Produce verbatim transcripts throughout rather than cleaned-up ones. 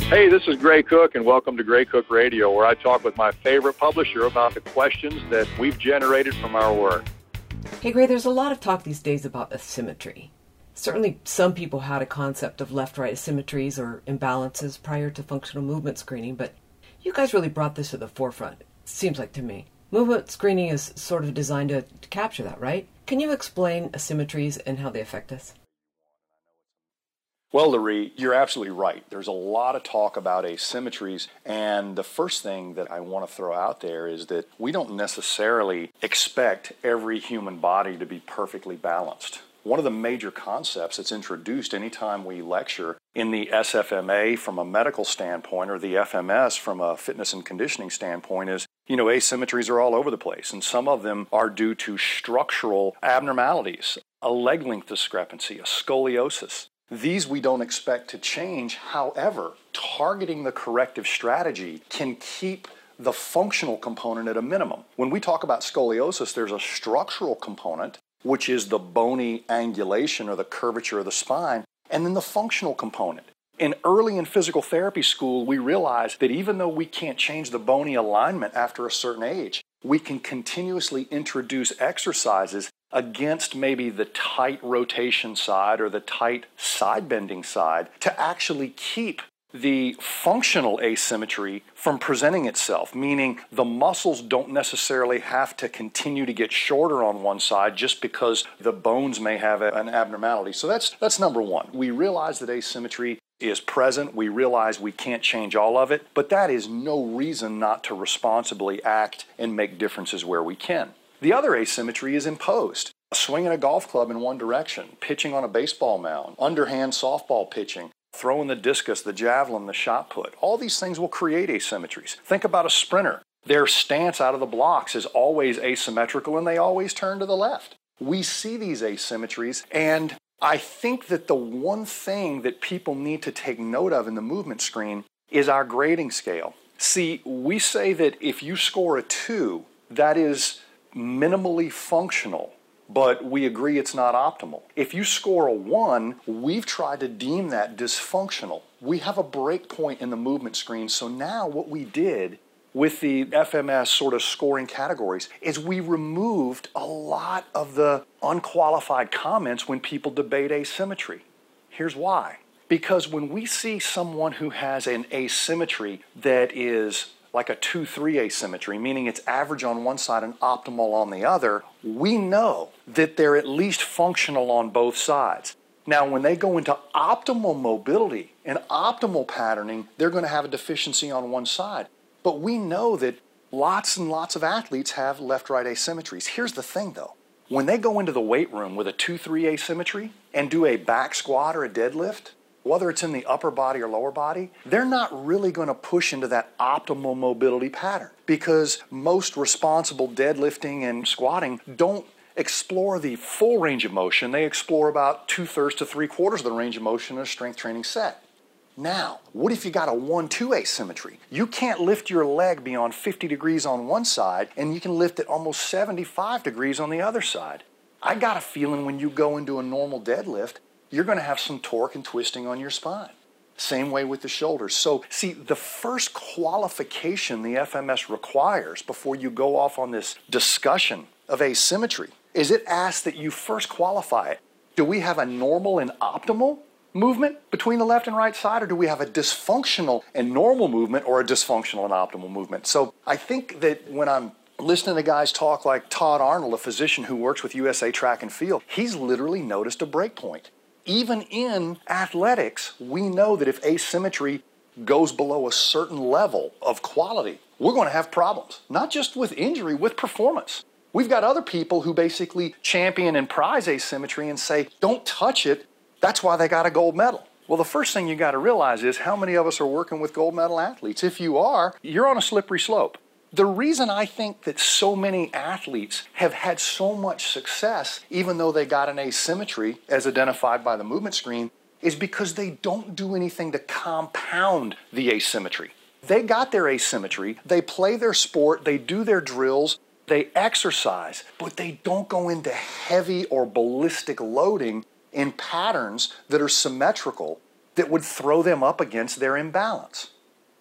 Hey, this is Gray Cook, and welcome to Gray Cook Radio, where I talk with my favorite publisher about the questions that we've generated from our work. Hey, Gray, there's a lot of talk these days about asymmetry. Certainly, some people had a concept of left-right asymmetries or imbalances prior to functional movement screening, but you guys really brought this to the forefront, it seems like to me. Movement screening is sort of designed to, to capture that, right? Can you explain asymmetries and how they affect us? Well, Larry, you're absolutely right. There's a lot of talk about asymmetries, and the first thing that I want to throw out there is that we don't necessarily expect every human body to be perfectly balanced. One of the major concepts that's introduced anytime we lecture in the S F M A from a medical standpoint or the F M S from a fitness and conditioning standpoint is, you know, asymmetries are all over the place, and some of them are due to structural abnormalities, a leg length discrepancy, a scoliosis. These we don't expect to change. However, targeting the corrective strategy can keep the functional component at a minimum. When we talk about scoliosis, there's a structural component, which is the bony angulation or the curvature of the spine, and then the functional component. In early in physical therapy school, we realized that even though we can't change the bony alignment after a certain age, we can continuously introduce exercises against maybe the tight rotation side or the tight side bending side to actually keep the functional asymmetry from presenting itself, meaning the muscles don't necessarily have to continue to get shorter on one side just because the bones may have an abnormality. So that's that's number one. We realize that asymmetry is present. We realize we can't change all of it, but that is no reason not to responsibly act and make differences where we can. The other asymmetry is imposed. Swinging a golf club in one direction, pitching on a baseball mound, underhand softball pitching, throwing the discus, the javelin, the shot put. All these things will create asymmetries. Think about a sprinter. Their stance out of the blocks is always asymmetrical and they always turn to the left. We see these asymmetries, and I think that the one thing that people need to take note of in the movement screen is our grading scale. See, we say that if you score a two, that is minimally functional, but we agree it's not optimal. If you score a one, we've tried to deem that dysfunctional. We have a break point in the movement screen, so now what we did with the F M S sort of scoring categories is we removed a lot of the unqualified comments when people debate asymmetry. Here's why. Because when we see someone who has an asymmetry that is like a two three asymmetry, meaning it's average on one side and optimal on the other, we know that they're at least functional on both sides. Now, when they go into optimal mobility and optimal patterning, they're going to have a deficiency on one side. But we know that lots and lots of athletes have left-right asymmetries. Here's the thing, though. When they go into the weight room with a two three asymmetry and do a back squat or a deadlift, whether it's in the upper body or lower body, they're not really going to push into that optimal mobility pattern because most responsible deadlifting and squatting don't explore the full range of motion. They explore about two-thirds to three-quarters of the range of motion in a strength training set. Now, what if you got a one two asymmetry? You can't lift your leg beyond fifty degrees on one side, and you can lift it almost seventy-five degrees on the other side. I got a feeling when you go into a normal deadlift, you're going to have some torque and twisting on your spine. Same way with the shoulders. So, see, the first qualification the F M S requires before you go off on this discussion of asymmetry is it asks that you first qualify it. Do we have a normal and optimal movement between the left and right side, or do we have a dysfunctional and normal movement or a dysfunctional and optimal movement? So I think that when I'm listening to guys talk like Todd Arnold, a physician who works with U S A Track and Field, he's literally noticed a break point. Even in athletics, we know that if asymmetry goes below a certain level of quality, we're going to have problems, not just with injury, with performance. We've got other people who basically champion and prize asymmetry and say, don't touch it. That's why they got a gold medal. Well, the first thing you got to realize is how many of us are working with gold medal athletes. If you are, you're on a slippery slope. The reason I think that so many athletes have had so much success, even though they got an asymmetry as identified by the movement screen, is because they don't do anything to compound the asymmetry. They got their asymmetry, they play their sport, they do their drills, they exercise, but they don't go into heavy or ballistic loading in patterns that are symmetrical that would throw them up against their imbalance.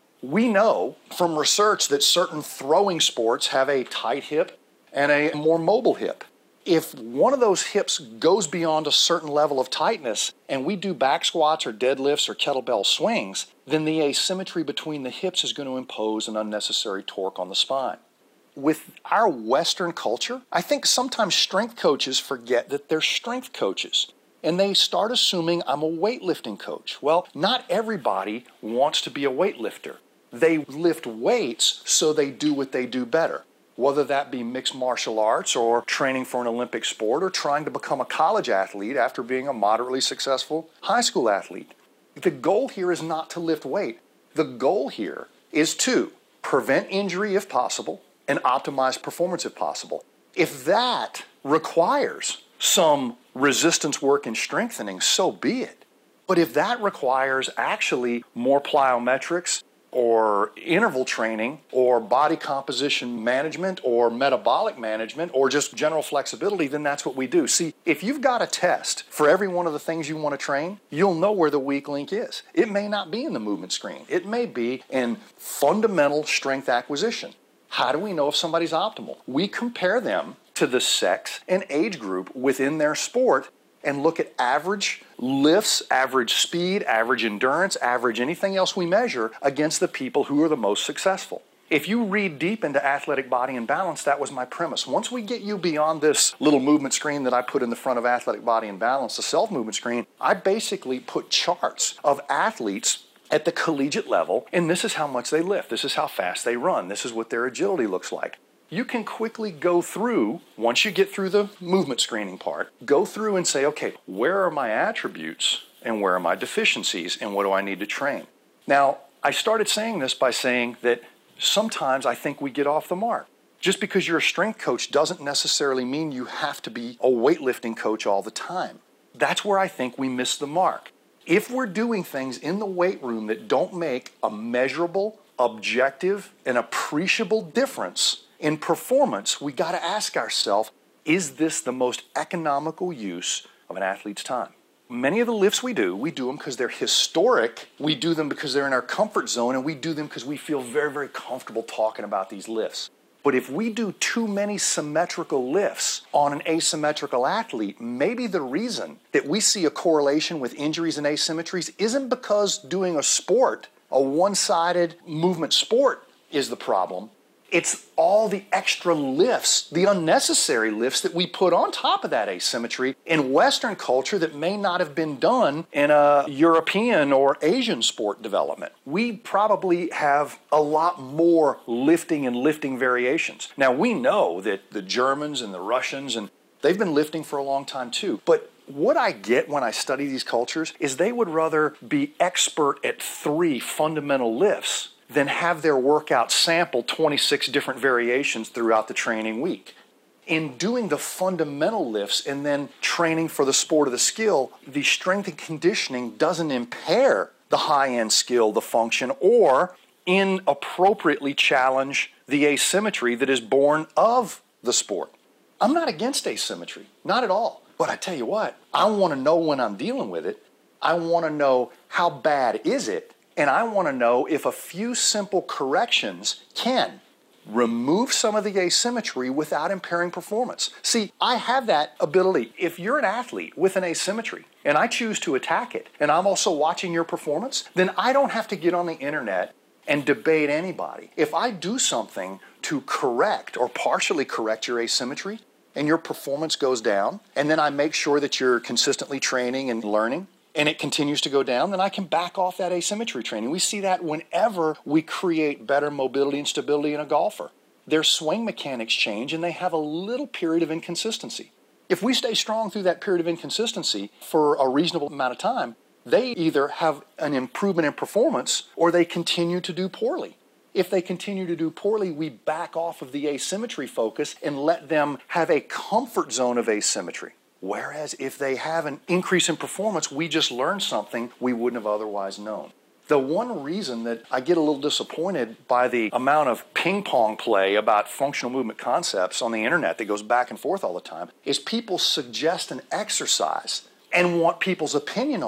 We know from research that certain throwing sports have a tight hip and a more mobile hip. If one of those hips goes beyond a certain level of tightness and we do back squats or deadlifts or kettlebell swings, then the asymmetry between the hips is going to impose an unnecessary torque on the spine. With our Western culture, I think sometimes strength coaches forget that they're strength coaches and they start assuming I'm a weightlifting coach. Well, not everybody wants to be a weightlifter. They lift weights so they do what they do better. Whether that be mixed martial arts or training for an Olympic sport or trying to become a college athlete after being a moderately successful high school athlete. The goal here is not to lift weight. The goal here is to prevent injury if possible and optimize performance if possible. If that requires some resistance work and strengthening, so be it. But if that requires actually more plyometrics or interval training or body composition management or metabolic management or just general flexibility, then that's what we do. See, if you've got a test for every one of the things you want to train, you'll know where the weak link is. It may not be in the movement screen. It may be in fundamental strength acquisition. How do we know if somebody's optimal? We compare them to the sex and age group within their sport and look at average lifts, average speed, average endurance, average anything else we measure against the people who are the most successful. If you read deep into Athletic Body and Balance, that was my premise. Once we get you beyond this little movement screen that I put in the front of Athletic Body and Balance, the self-movement screen, I basically put charts of athletes at the collegiate level, and this is how much they lift, this is how fast they run, this is what their agility looks like. You can quickly go through, once you get through the movement screening part, go through and say, okay, where are my attributes and where are my deficiencies and what do I need to train? Now, I started saying this by saying that sometimes I think we get off the mark. Just because you're a strength coach doesn't necessarily mean you have to be a weightlifting coach all the time. That's where I think we miss the mark. If we're doing things in the weight room that don't make a measurable, objective, and appreciable difference in performance, we got to ask ourselves, is this the most economical use of an athlete's time? Many of the lifts we do, we do them because they're historic. We do them because they're in our comfort zone, and we do them because we feel very, very comfortable talking about these lifts. But if we do too many symmetrical lifts on an asymmetrical athlete, maybe the reason that we see a correlation with injuries and asymmetries isn't because doing a sport, a one-sided movement sport, is the problem. It's all the extra lifts, the unnecessary lifts that we put on top of that asymmetry in Western culture that may not have been done in a European or Asian sport development. We probably have a lot more lifting and lifting variations. Now, we know that the Germans and the Russians, and they've been lifting for a long time too, but what I get when I study these cultures is they would rather be expert at three fundamental lifts than have their workout sample twenty-six different variations throughout the training week. In doing the fundamental lifts and then training for the sport of the skill, the strength and conditioning doesn't impair the high-end skill, the function, or inappropriately challenge the asymmetry that is born of the sport. I'm not against asymmetry, not at all. But I tell you what, I want to know when I'm dealing with it. I want to know how bad is it. And I want to know if a few simple corrections can remove some of the asymmetry without impairing performance. See, I have that ability. If you're an athlete with an asymmetry and I choose to attack it, and I'm also watching your performance, then I don't have to get on the internet and debate anybody. If I do something to correct or partially correct your asymmetry and your performance goes down, and then I make sure that you're consistently training and learning, and it continues to go down, then I can back off that asymmetry training. We see that whenever we create better mobility and stability in a golfer. Their swing mechanics change and they have a little period of inconsistency. If we stay strong through that period of inconsistency for a reasonable amount of time, they either have an improvement in performance or they continue to do poorly. If they continue to do poorly, we back off of the asymmetry focus and let them have a comfort zone of asymmetry. Whereas if they have an increase in performance, we just learned something we wouldn't have otherwise known. The one reason that I get a little disappointed by the amount of ping pong play about functional movement concepts on the internet that goes back and forth all the time is people suggest an exercise and want people's opinion on it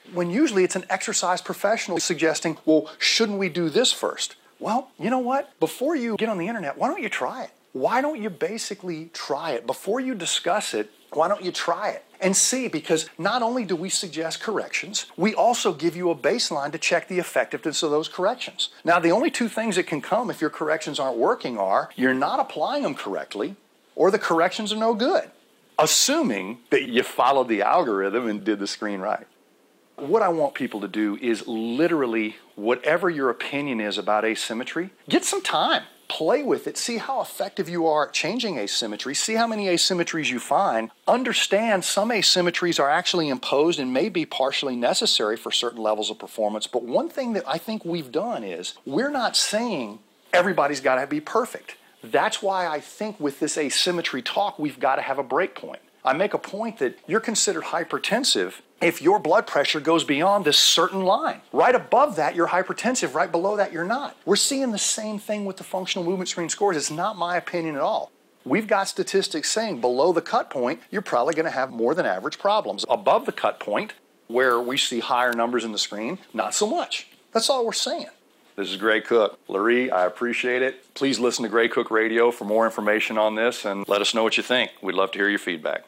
when usually it's an exercise professional suggesting, well, shouldn't we do this first? Well, you know what? Before you get on the internet, why don't you try it? Why don't you basically try it? Before you discuss it, why don't you try it and see? Because not only do we suggest corrections, we also give you a baseline to check the effectiveness of those corrections. Now, the only two things that can come if your corrections aren't working are you're not applying them correctly or the corrections are no good, assuming that you followed the algorithm and did the screen right. What I want people to do is literally, whatever your opinion is about asymmetry, get some time. Play with it, see how effective you are at changing asymmetry, see how many asymmetries you find. Understand some asymmetries are actually imposed and may be partially necessary for certain levels of performance. But one thing that I think we've done is we're not saying everybody's got to be perfect. That's why I think with this asymmetry talk, we've got to have a break point. I make a point that you're considered hypertensive if your blood pressure goes beyond this certain line. Right above that, you're hypertensive. Right below that, you're not. We're seeing the same thing with the functional movement screen scores. It's not my opinion at all. We've got statistics saying below the cut point, you're probably going to have more than average problems. Above the cut point, where we see higher numbers in the screen, not so much. That's all we're saying. This is Gray Cook. Larry, I appreciate it. Please listen to Gray Cook Radio for more information on this and let us know what you think. We'd love to hear your feedback.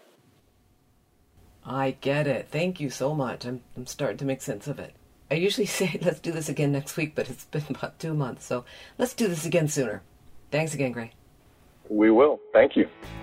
I get it. Thank you so much. I'm I'm starting to make sense of it. I usually say let's do this again next week, but it's been about two months, so let's do this again sooner. Thanks again, Gray. We will. Thank you.